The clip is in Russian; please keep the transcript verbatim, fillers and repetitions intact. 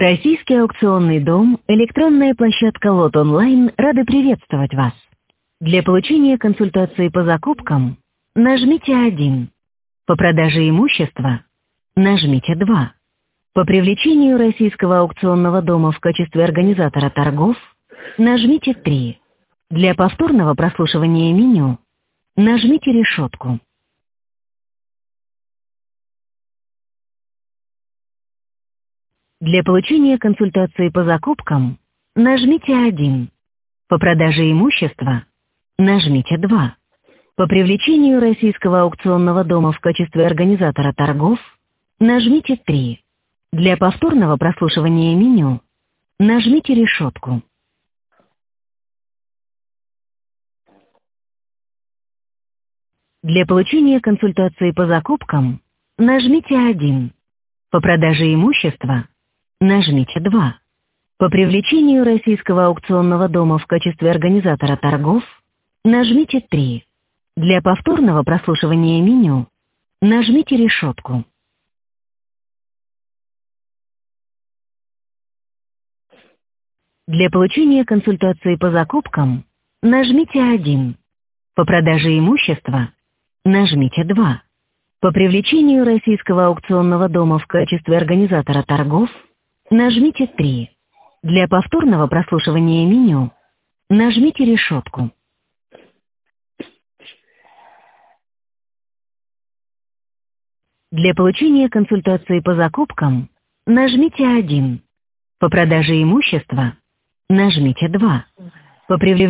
Российский аукционный дом, электронная площадка Лот Онлайн рады приветствовать вас. Для получения консультации по закупкам нажмите один. По продаже имущества нажмите два. По привлечению Российского аукционного дома в качестве организатора торгов нажмите три. Для повторного прослушивания меню нажмите решетку. Для получения консультации по закупкам нажмите один. По продаже имущества нажмите два. По привлечению Российского аукционного дома в качестве организатора торгов нажмите три. Для повторного прослушивания меню нажмите решетку. Для получения консультации по закупкам нажмите один. По продаже имущества нажмите два. По привлечению Российского аукционного дома в качестве организатора торгов нажмите три. Для повторного прослушивания меню нажмите решетку. Для получения консультации по закупкам нажмите один. По продаже имущества нажмите два. По привлечению Российского аукционного дома в качестве организатора торгов нажмите три. Для повторного прослушивания меню нажмите решетку. Для получения консультации по закупкам нажмите один. По продаже имущества нажмите два. По привлечению